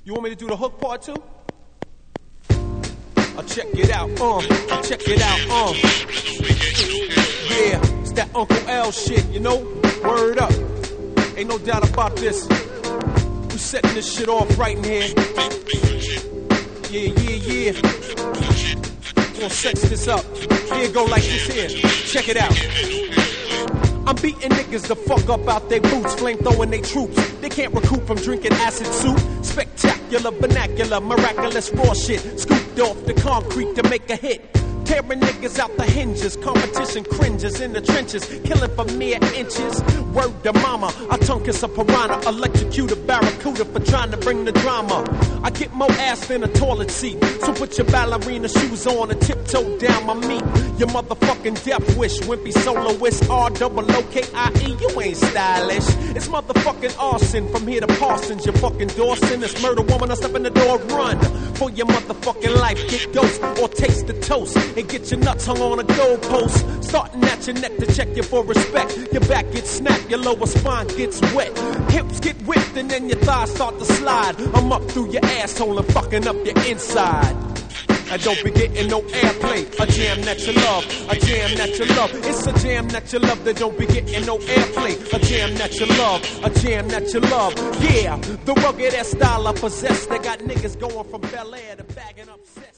You want me to do the hook part too? Check it out, check it out, Yeah, it's that Uncle L shit, you know? Word up. Ain't no doubt about this. We setting this shit off right in here. Yeah. Gonna sex this up. Here go like this here. Check it out. I'm beating niggas the fuck up out they boots, flame throwing they troops. They can't recoup from drinking acid soup. Spectacular, vernacular, miraculous raw shit. Scooped off the concrete to make a hit. Tearing niggas out the hinges. Competition cringes in the trenches. Killing for mere inches. Word to mama. I tongue kiss a piranha. Electrocute a barracuda for trying to bring the drama. I get more ass than a toilet seat. So put your ballerina shoes on and tiptoe down my meat. Your motherfucking death wish. Wimpy soloist. R-O-O-K-I-E. You ain't stylish. It's motherfucking arson. From here to Parsons. You fucking Dawson. It's murder woman. I step in the door. Run. For your motherfucking life. Get ghost or taste the toast. And get your nuts hung on a goalpost. Starting at your neck to check you for respect. Your back gets snapped, your lower spine gets wet. Hips get whipped and then your thighs start to slide. I'm up through your asshole and fucking up your inside. I don't be getting no airplay. A jam that you love, a jam that you love. It's a jam that you love that don't be getting no airplay. A jam that you love, a jam that you love. Yeah, the rugged ass style I possess. They got niggas going from Bel Air to bagging up set.